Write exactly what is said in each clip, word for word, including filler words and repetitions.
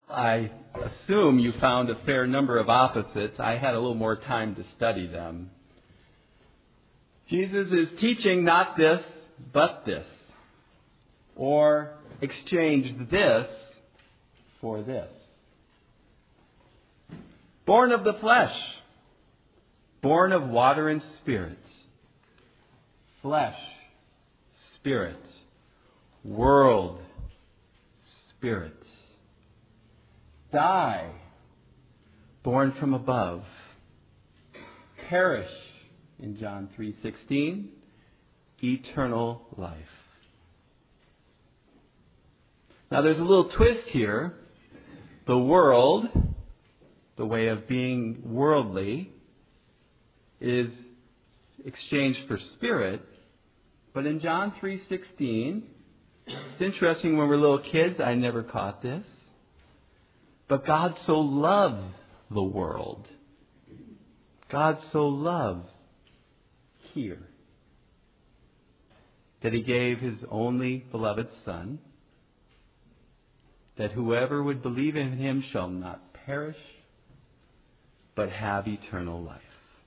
I assume you found a fair number of opposites. I had a little more time to study them. Jesus is teaching not this, but this. Or exchange this for this. Born of the flesh. Born of water and spirit. Flesh. Spirit. World. Spirit. Die. Born from above. Perish. In John three sixteen. Eternal life. Now there's a little twist here. The world, the way of being worldly, is exchanged for spirit. But in John three sixteen, it's interesting, when we're little kids, I never caught this. But God so loves the world. God so loves here that He gave His only beloved Son, that whoever would believe in Him shall not perish, but have eternal life.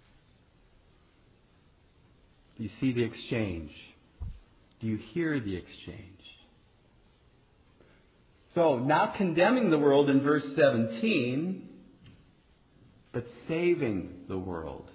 Do you see the exchange? Do you hear the exchange? So, not condemning the world in verse seventeen, but saving the world.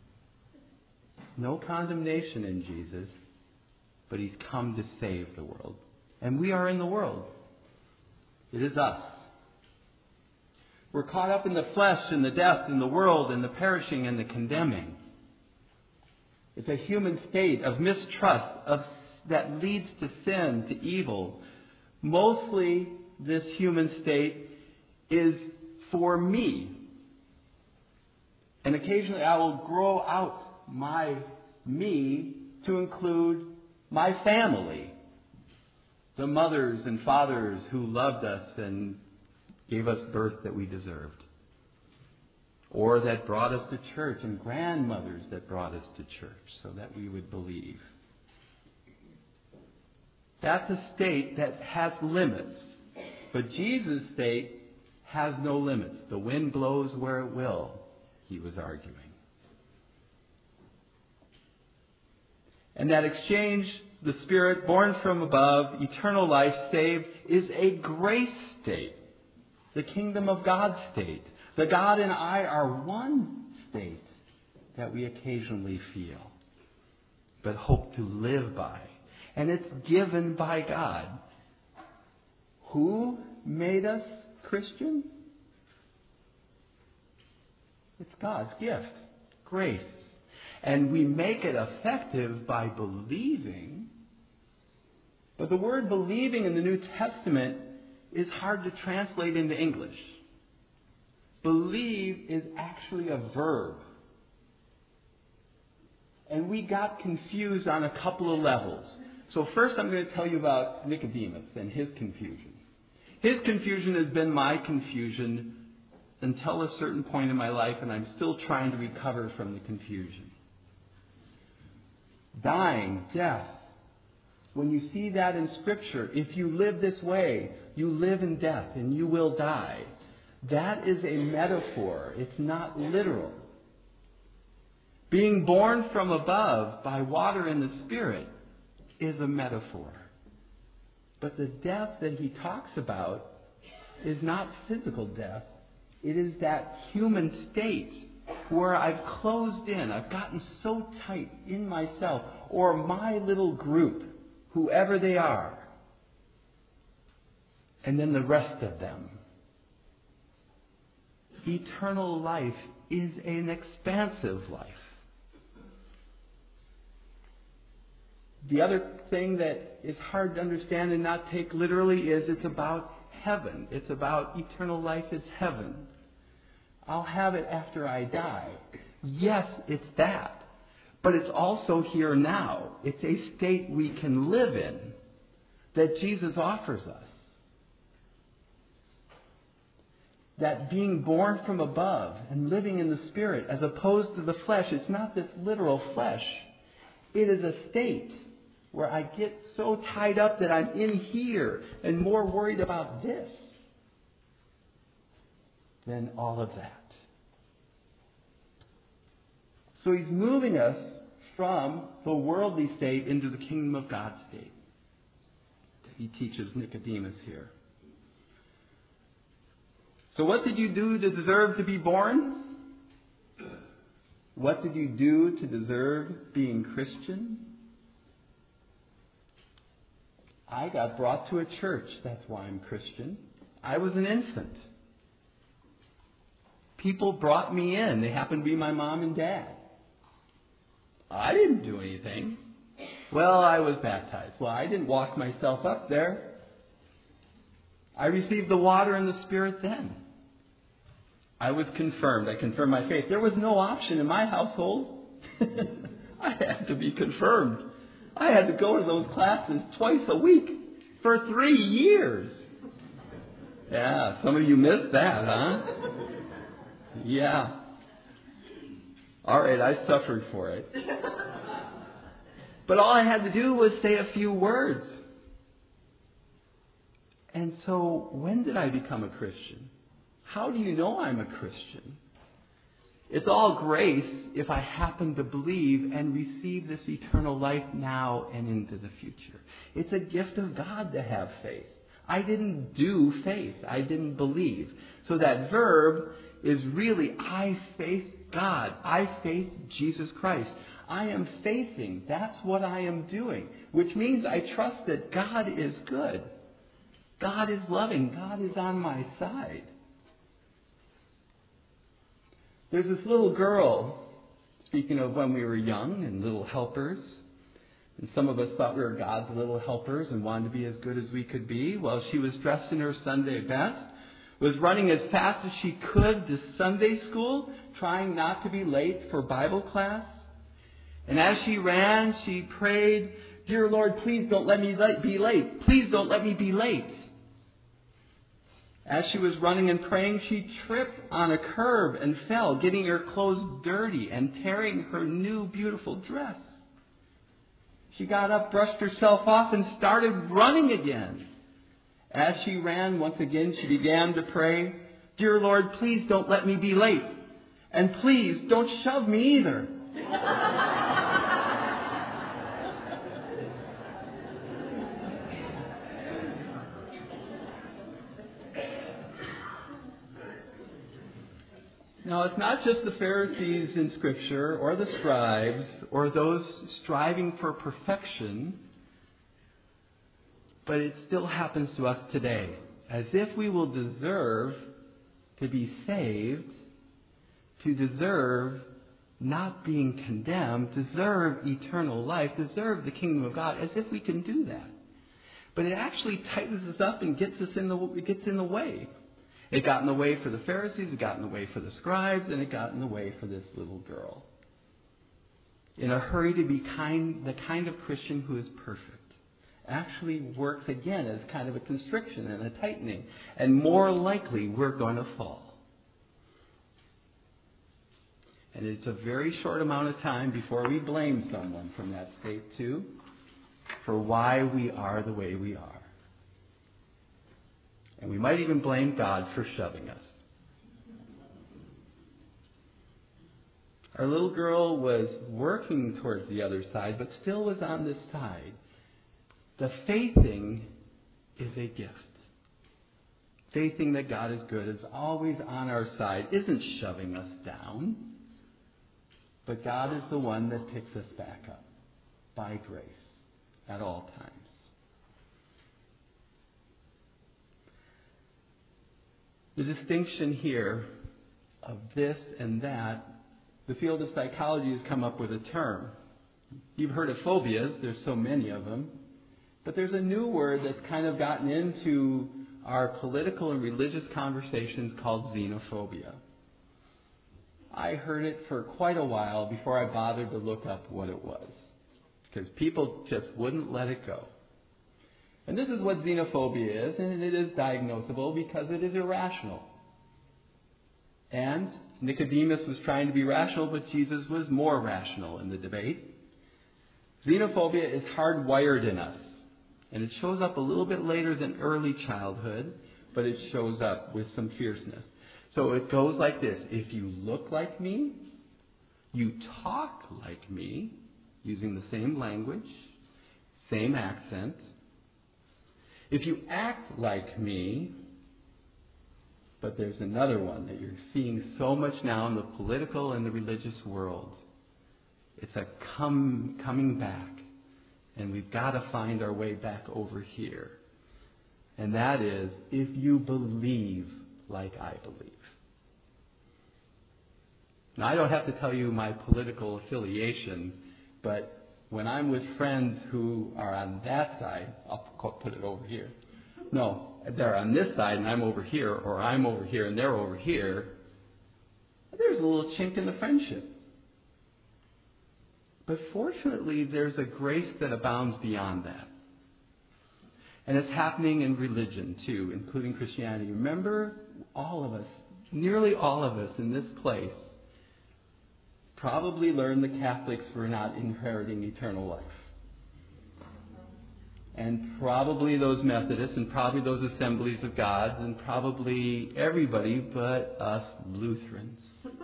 No condemnation in Jesus, but He's come to save the world. And we are in the world. It is us. We're caught up in the flesh and the death and the world and the perishing and the condemning. It's a human state of mistrust of, that leads to sin, to evil. Mostly this human state is for me. And occasionally I will grow out my me to include my family. The mothers and fathers who loved us and gave us birth that we deserved. Or that brought us to church, and grandmothers that brought us to church so that we would believe. That's a state that has limits. But Jesus' state has no limits. The wind blows where it will, he was arguing. And that exchange, the Spirit born from above, eternal life saved, is a grace state. The kingdom of God state. The God and I are one state that we occasionally feel, but hope to live by. And it's given by God. Who made us Christian? It's God's gift, grace. And we make it effective by believing. But the word believing in the New Testament is hard to translate into English. Believe is actually a verb. And we got confused on a couple of levels. So first I'm going to tell you about Nicodemus and his confusion. His confusion has been my confusion until a certain point in my life, and I'm still trying to recover from the confusion. Dying, death. When you see that in Scripture, if you live this way, you live in death and you will die. That is a metaphor. It's not literal. Being born from above by water and the Spirit is a metaphor. But the death that he talks about is not physical death. It is that human state where I've closed in. I've gotten so tight in myself or my little group, whoever they are, and then the rest of them. Eternal life is an expansive life. The other thing that is hard to understand and not take literally is it's about heaven. It's about eternal life. It's heaven. I'll have it after I die. Yes, it's that. But it's also here now. It's a state we can live in that Jesus offers us. That being born from above and living in the Spirit as opposed to the flesh, it's not this literal flesh. It is a state where I get so tied up that I'm in here and more worried about this than all of that. So he's moving us from the worldly state into the kingdom of God state. He teaches Nicodemus here. So what did you do to deserve to be born? What did you do to deserve being Christian? I got brought to a church. That's why I'm Christian. I was an infant. People brought me in. They happened to be my mom and dad. I didn't do anything. Well, I was baptized. Well, I didn't walk myself up there. I received the water and the Spirit then. I was confirmed. I confirmed my faith. There was no option in my household. I had to be confirmed. I had to go to those classes twice a week for three years. Yeah, some of you missed that, huh? Yeah. All right, I suffered for it. But all I had to do was say a few words. And so, when did I become a Christian? How do you know I'm a Christian? It's all grace if I happen to believe and receive this eternal life now and into the future. It's a gift of God to have faith. I didn't do faith. I didn't believe. So that verb is really I faith God. I faith Jesus Christ. I am faithing. That's what I am doing. Which means I trust that God is good. God is loving. God is on my side. There's this little girl, speaking of when we were young and little helpers, and some of us thought we were God's little helpers and wanted to be as good as we could be. Well, she was dressed in her Sunday best, was running as fast as she could to Sunday school, trying not to be late for Bible class. And as she ran, she prayed, "Dear Lord, please don't let me be late. Please don't let me be late." As she was running and praying, she tripped on a curb and fell, getting her clothes dirty and tearing her new beautiful dress. She got up, brushed herself off, and started running again. As she ran, once again, she began to pray, "Dear Lord, please don't let me be late. And please don't shove me either." Now, it's not just the Pharisees in Scripture or the scribes or those striving for perfection, but it still happens to us today. As if we will deserve to be saved, to deserve not being condemned, deserve eternal life, deserve the kingdom of God, as if we can do that. But it actually tightens us up and gets us in the it gets in the way. It got in the way for the Pharisees, it got in the way for the scribes, and it got in the way for this little girl. In a hurry to be kind, the kind of Christian who is perfect actually works again as kind of a constriction and a tightening. And more likely, we're going to fall. And it's a very short amount of time before we blame someone from that state too for why we are the way we are. And we might even blame God for shoving us. Our little girl was working towards the other side, but still was on this side. The faithing is a gift. Faithing that God is good, is always on our side, isn't shoving us down. But God is the one that picks us back up by grace at all times. The distinction here of this and that, the field of psychology has come up with a term. You've heard of phobias, there's so many of them. But there's a new word that's kind of gotten into our political and religious conversations called xenophobia. I heard it for quite a while before I bothered to look up what it was, because people just wouldn't let it go. And this is what xenophobia is, and it is diagnosable because it is irrational. And Nicodemus was trying to be rational, but Jesus was more rational in the debate. Xenophobia is hardwired in us, and it shows up a little bit later than early childhood, but it shows up with some fierceness. So it goes like this. If you look like me, you talk like me, using the same language, same accent. If you act like me, but there's another one that you're seeing so much now in the political and the religious world. It's a come, coming back. And we've got to find our way back over here. And that is, if you believe like I believe. Now, I don't have to tell you my political affiliation, but when I'm with friends who are on that side, I'll put it over here. No, they're on this side and I'm over here, or I'm over here and they're over here. There's a little chink in the friendship. But fortunately, there's a grace that abounds beyond that. And it's happening in religion too, including Christianity. Remember, all of us, nearly all of us in this place, probably learned the Catholics were not inheriting eternal life. And probably those Methodists, and probably those Assemblies of God, and probably everybody but us Lutherans.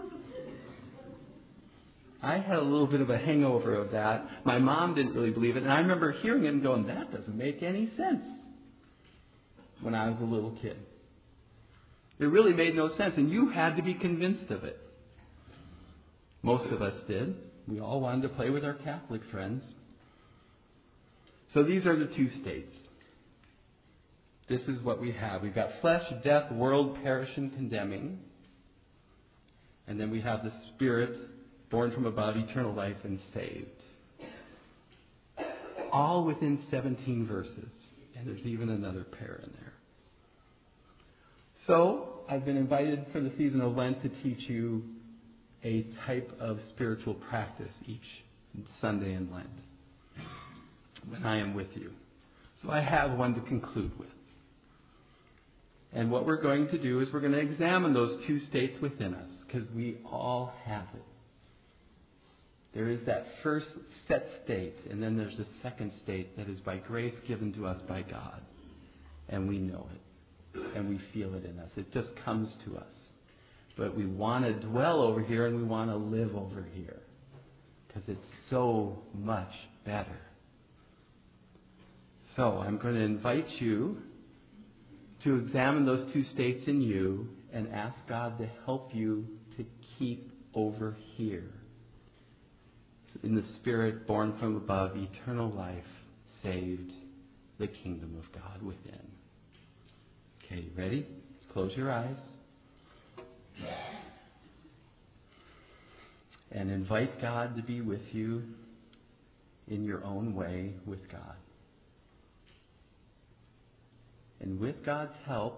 I had a little bit of a hangover of that. My mom didn't really believe it, and I remember hearing it and going, that doesn't make any sense, when I was a little kid. It really made no sense, and you had to be convinced of it. Most of us did. We all wanted to play with our Catholic friends. So these are the two states. This is what we have. We've got flesh, death, world, perish, and condemning. And then we have the Spirit, born from above, eternal life, and saved. All within seventeen verses. And there's even another pair in there. So, I've been invited for the season of Lent to teach you a type of spiritual practice each Sunday in Lent when I am with you. So I have one to conclude with. And what we're going to do is we're going to examine those two states within us, because we all have it. There is that first set state, and then there's a second state that is by grace given to us by God. And we know it. And we feel it in us. It just comes to us. But we want to dwell over here and we want to live over here. Because it's so much better. So I'm going to invite you to examine those two states in you and ask God to help you to keep over here. In the Spirit, born from above, eternal life, saved, the kingdom of God within. Okay, you ready? Close your eyes. And invite God to be with you in your own way with God. And with God's help,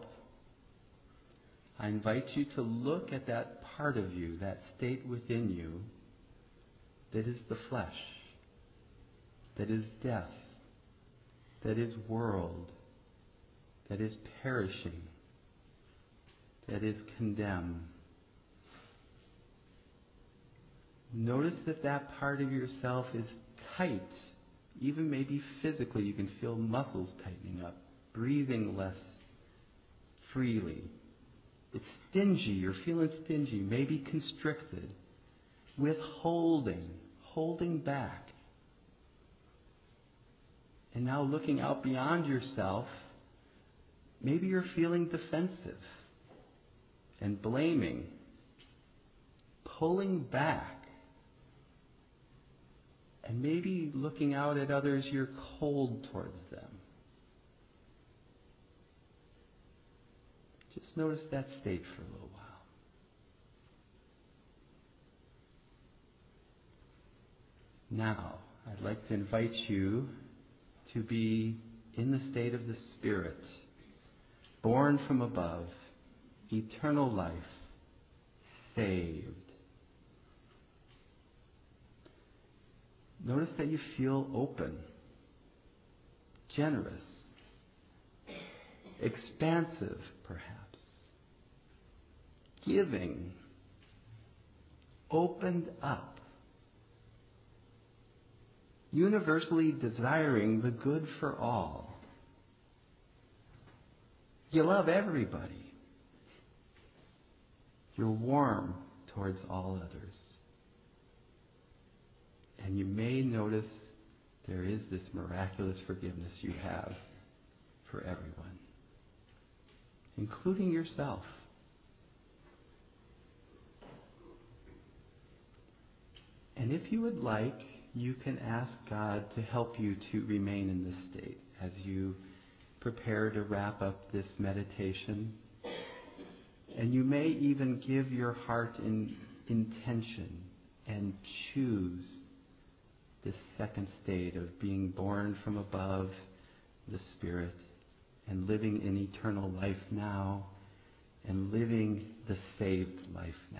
I invite you to look at that part of you, that state within you, that is the flesh, that is death, that is world, that is perishing, that is condemned. Notice that that part of yourself is tight. Even maybe physically you can feel muscles tightening up, breathing less freely. It's stingy. You're feeling stingy, maybe constricted, withholding, holding back. And now looking out beyond yourself, maybe you're feeling defensive and blaming, pulling back. And maybe looking out at others, you're cold towards them. Just notice that state for a little while. Now, I'd like to invite you to be in the state of the Spirit, born from above, eternal life, saved. Notice that you feel open, generous, expansive, perhaps, giving, opened up, universally desiring the good for all. You love everybody. You're warm towards all others. And you may notice there is this miraculous forgiveness you have for everyone, including yourself. And if you would like, you can ask God to help you to remain in this state as you prepare to wrap up this meditation. And you may even give your heart in intention and choose this second state of being born from above the Spirit and living in eternal life now and living the saved life now.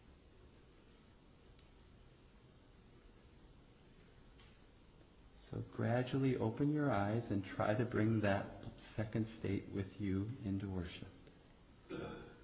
So gradually open your eyes and try to bring that second state with you into worship.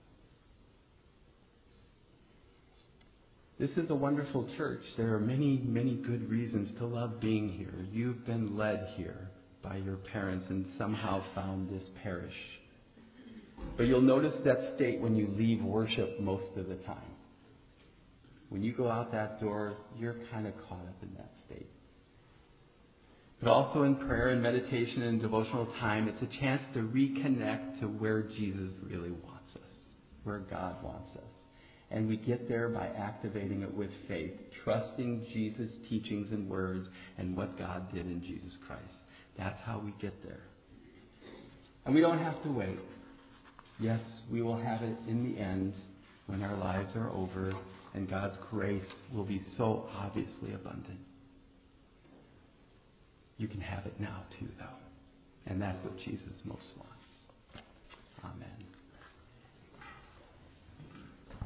This is a wonderful church. There are many, many good reasons to love being here. You've been led here by your parents and somehow found this parish. But you'll notice that state when you leave worship most of the time. When you go out that door, you're kind of caught up in that state. But also in prayer and meditation and devotional time, it's a chance to reconnect to where Jesus really wants us, where God wants us. And we get there by activating it with faith, trusting Jesus' teachings and words and what God did in Jesus Christ. That's how we get there. And we don't have to wait. Yes, we will have it in the end when our lives are over and God's grace will be so obviously abundant. You can have it now too, though. And that's what Jesus most wants. Amen.